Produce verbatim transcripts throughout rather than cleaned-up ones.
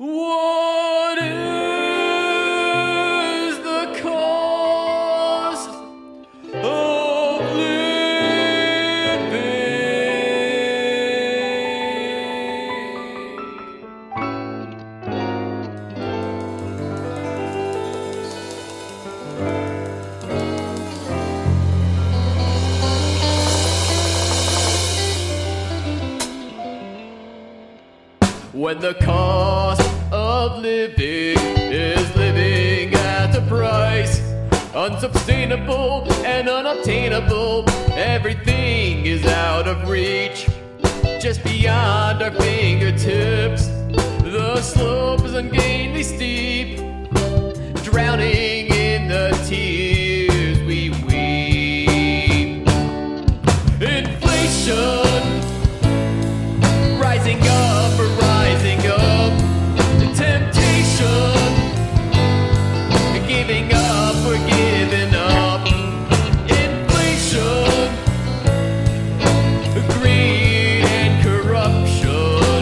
What is the cost of living? When the cost of living is living at a price unsustainable and unobtainable, everything is out of reach, just beyond our fingertips. The slope is ungainly steep, drowning in the tears we weep. Inflation rising up, rising up. The temptation, giving up, we're giving up. Inflation, greed and corruption.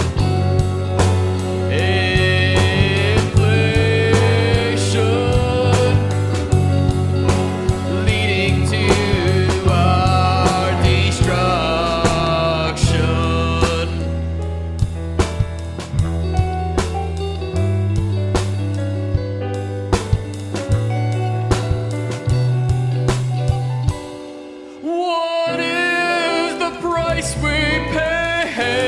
Inflation, leading to our destruction. What is the price we pay?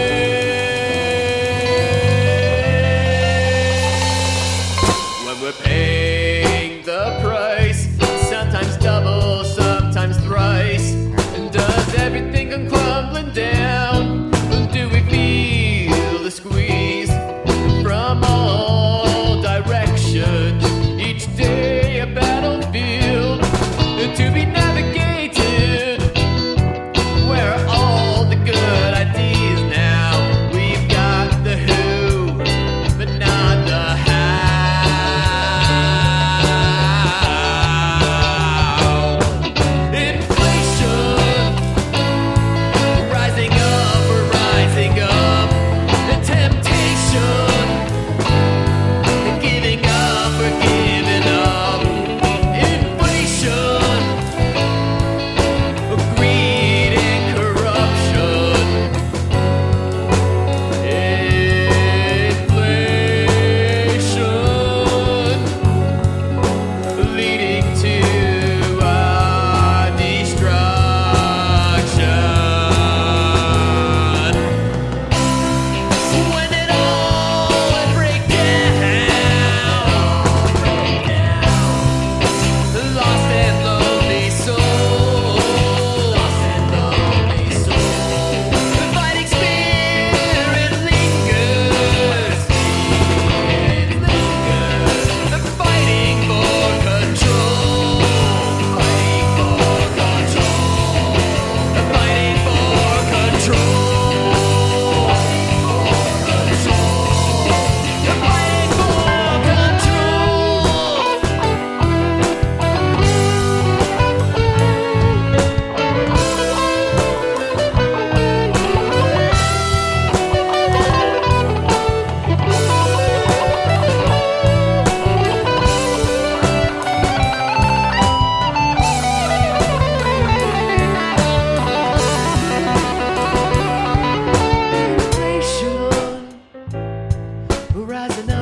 When we're paying the price, sometimes double, sometimes thrice, does everything come crumbling down? Do we feel the squeeze from all directions? Each day a battlefield to be navigated, where are all the good ideas now? We've got the who, but not the how. Inflation rising up, rising up. The temptation, giving up, we're giving up. Inflation, greed and corruption. Inflation, leading to our destruction. When it all breaks down, lost and lonely soul, lost and lonely soul. The fighting spirit lingers, it lingers. The fighting for control, fighting for control, the fighting for control, the fighting for inflation, rising up.